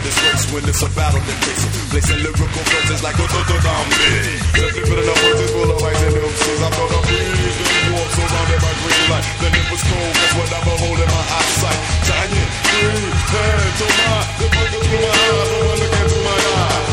this race when it's a battle that takes it. Placing lyrical verses like a me. Simply filling up verses full of ice and MCs. I thought I breathed in warm, surrounded by green light. Then it was cold, that's what I behold in my eyesight. Giant green hands on my, the fuckers through my eyes, no one look into my eyes.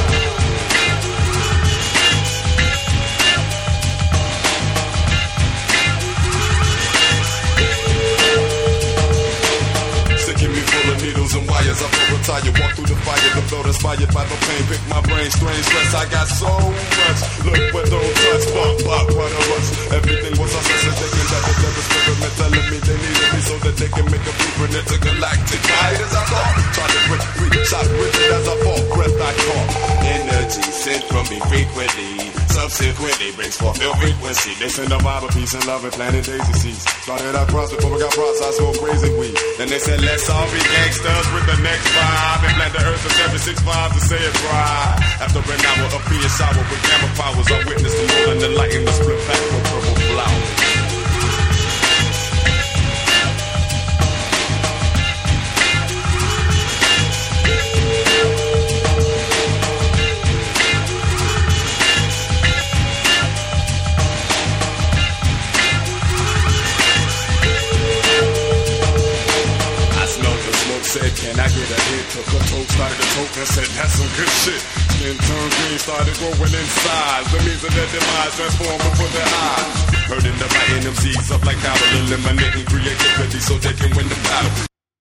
Sticking me full of needles and wires, I feel retired. Walk through the fire, the blood inspired by the pain. Pick my brain, strange stress, I got so much. Look but don't touch, pop, what a rush. Everything was a success, they can double the experiment. Telling me they needed me so that they can make a blueprint intergalactic. Tight as I thought, try to break free, shot rigid as I fall, breath I caught. Energy sent from me frequently, subsequently brings forth ill frequency. They send a vibe of peace and love and planted daisy seeds. Started out cross before we got cross, I smoke crazy weed. Then they said let's all be gangsters with the next vibe. And plant the earth for 765 to say it right. After an hour of being sour with gamma powers, I witnessed the moon and the light in the split back with purple flowers. Said, can I get a hit? Took a toke, started to toke and said, that's some good shit. Skin turned green, started growing inside. The means of their demise transformed before their eyes. Hurting the biting MCs up like cattle, eliminating creativity so they can win the battle.